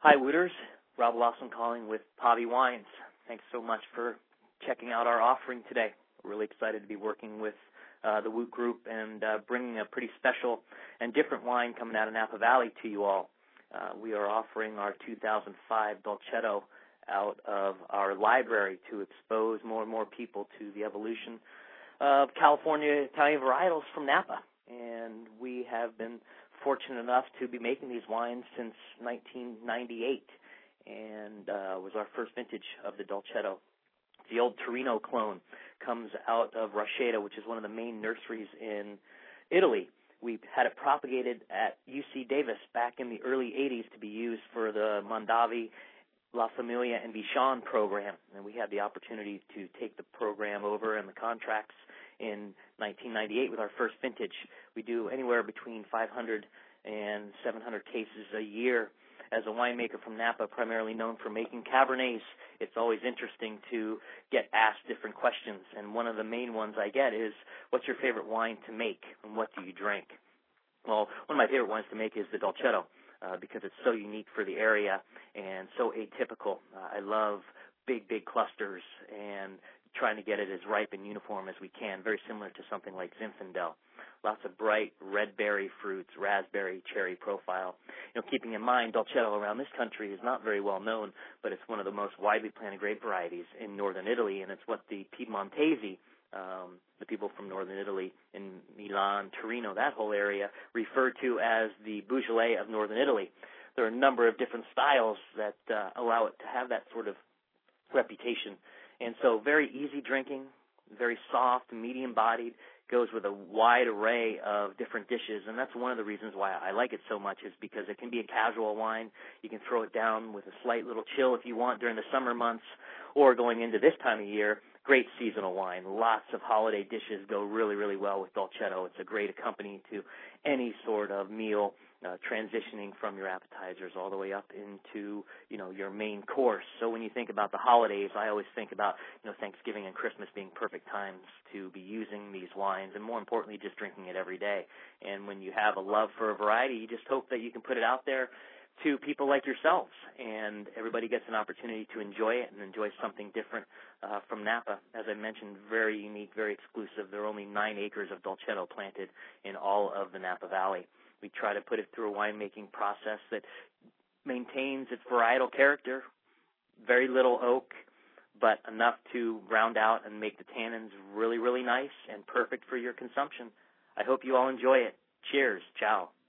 Hi, Wooters. Rob Lawson calling with Pavi Wines. Thanks so much for checking out our offering today. We're really excited to be working with the Woot Group and bringing a pretty special and different wine coming out of Napa Valley to you all. We are offering our 2005 Dolcetto out of our library to expose more and more people to the evolution of California Italian varietals from Napa. And we have been fortunate enough to be making these wines since 1998, and was our first vintage of the Dolcetto. The old Torino clone comes out of Rochetta, which is one of the main nurseries in Italy. We had it propagated at UC Davis back in the early 80s to be used for the Mondavi, La Famiglia, and Vichon program, and we had the opportunity to take the program over and the contracts in 1998 with our first vintage. We do anywhere between 500 and 700 cases a year. As a winemaker from Napa, primarily known for making Cabernets, it's always interesting to get asked different questions, and one of the main ones I get is, what's your favorite wine to make, and what do you drink? Well, one of my favorite wines to make is the Dolcetto, because it's so unique for the area and so atypical. I love big clusters and trying to get it as ripe and uniform as we can, very similar to something like Zinfandel. Lots of bright red berry fruits, raspberry, cherry profile. Keeping in mind, Dolcetto around this country is not very well known, but it's one of the most widely planted grape varieties in northern Italy, and it's what the Piedmontese, the people from northern Italy in Milan, Torino, that whole area, refer to as the Beaujolais of northern Italy. There are a number of different styles that allow it to have that sort of reputation. And so very easy drinking, very soft, medium-bodied, goes with a wide array of different dishes, and that's one of the reasons why I like it so much, is because it can be a casual wine. You can throw it down with a slight little chill if you want during the summer months, or going into this time of year, great seasonal wine. Lots of holiday dishes go really well with Dolcetto. It's a great accompaniment to any sort of meal, transitioning from your appetizers all the way up into, your main course. So when you think about the holidays, I always think about, Thanksgiving and Christmas being perfect times to be using these wines, and more importantly, just drinking it every day. And when you have a love for a variety, you just hope that you can put it out there to people like yourselves, and everybody gets an opportunity to enjoy it and enjoy something different from Napa. As I mentioned, very unique, very exclusive. There are only 9 acres of Dolcetto planted in all of the Napa Valley. We try to put it through a winemaking process that maintains its varietal character, very little oak, but enough to round out and make the tannins really nice and perfect for your consumption. I hope you all enjoy it. Cheers. Ciao.